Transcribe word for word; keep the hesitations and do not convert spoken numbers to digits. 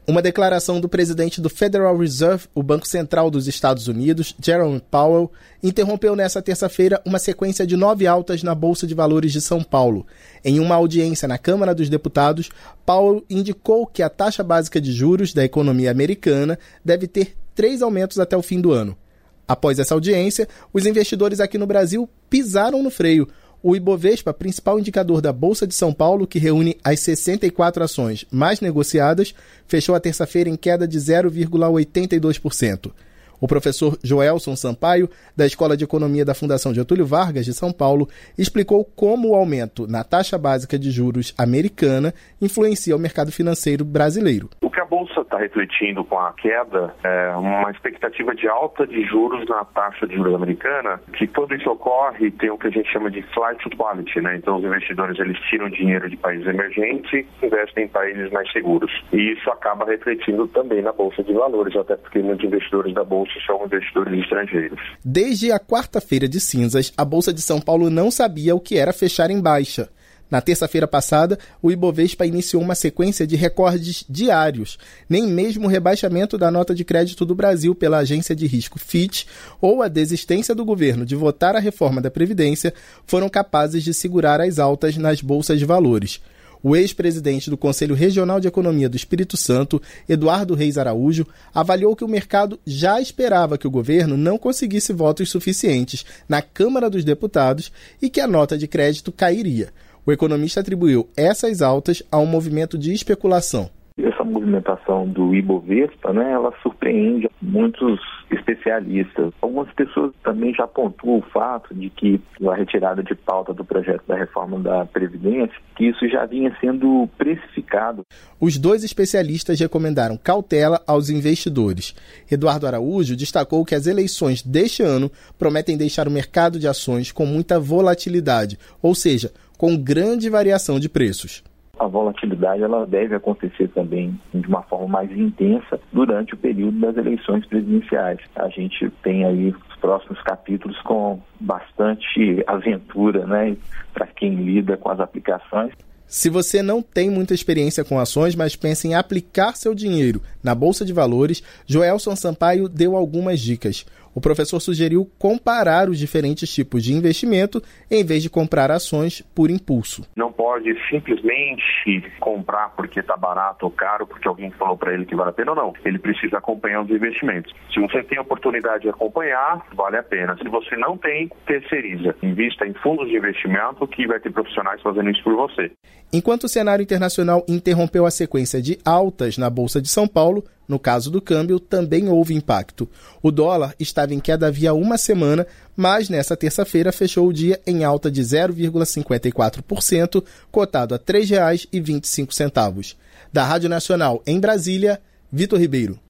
Uma declaração do presidente do Federal Reserve, o Banco Central dos Estados Unidos, Jerome Powell, interrompeu nesta terça-feira uma sequência de nove altas na Bolsa de Valores de São Paulo. Em uma audiência na Câmara dos Deputados, Powell indicou que a taxa básica de juros da economia americana deve ter três aumentos até o fim do ano. Após essa audiência, os investidores aqui no Brasil pisaram no freio. O Ibovespa, principal indicador da Bolsa de São Paulo, que reúne as sessenta e quatro ações mais negociadas, fechou a terça-feira em queda de zero vírgula oitenta e dois por cento. O professor Joelson Sampaio, da Escola de Economia da Fundação Getúlio Vargas de São Paulo, explicou como o aumento na taxa básica de juros americana influencia o mercado financeiro brasileiro. O que a Bolsa está refletindo com a queda é uma expectativa de alta de juros na taxa de juros americana, que quando isso ocorre tem o que a gente chama de flight to quality, né? Então os investidores eles tiram dinheiro de países emergentes e investem em países mais seguros. E isso acaba refletindo também na Bolsa de Valores, até porque muitos investidores da Bolsa são investidores estrangeiros. Desde a quarta-feira de cinzas, a Bolsa de São Paulo não sabia o que era fechar em baixa. Na terça-feira passada, o Ibovespa iniciou uma sequência de recordes diários. Nem mesmo o rebaixamento da nota de crédito do Brasil pela agência de risco Fitch ou a desistência do governo de votar a reforma da Previdência foram capazes de segurar as altas nas bolsas de valores. O ex-presidente do Conselho Regional de Economia do Espírito Santo, Eduardo Reis Araújo, avaliou que o mercado já esperava que o governo não conseguisse votos suficientes na Câmara dos Deputados e que a nota de crédito cairia. O economista atribuiu essas altas a um movimento de especulação. Essa movimentação do Ibovespa, né, ela surpreende muitos especialistas. Algumas pessoas também já pontuam o fato de que a retirada de pauta do projeto da reforma da Previdência, que isso já vinha sendo precificado. Os dois especialistas recomendaram cautela aos investidores. Eduardo Araújo destacou que as eleições deste ano prometem deixar o mercado de ações com muita volatilidade, ou seja, com grande variação de preços. A volatilidade ela deve acontecer também de uma forma mais intensa durante o período das eleições presidenciais. A gente tem aí os próximos capítulos com bastante aventura, né, para quem lida com as aplicações. Se você não tem muita experiência com ações, mas pensa em aplicar seu dinheiro na Bolsa de Valores, Joelson Sampaio deu algumas dicas. O professor sugeriu comparar os diferentes tipos de investimento em vez de comprar ações por impulso. Não pode simplesmente comprar porque está barato ou caro, porque alguém falou para ele que vale a pena ou não. Ele precisa acompanhar os investimentos. Se você tem a oportunidade de acompanhar, vale a pena. Se você não tem, terceiriza. Invista em fundos de investimento que vai ter profissionais fazendo isso por você. Enquanto o cenário internacional interrompeu a sequência de altas na Bolsa de São Paulo, no caso do câmbio, também houve impacto. O dólar estava em queda havia uma semana, mas nessa terça-feira fechou o dia em alta de zero vírgula cinquenta e quatro por cento, cotado a três reais e vinte e cinco centavos. Da Rádio Nacional em Brasília, Vitor Ribeiro.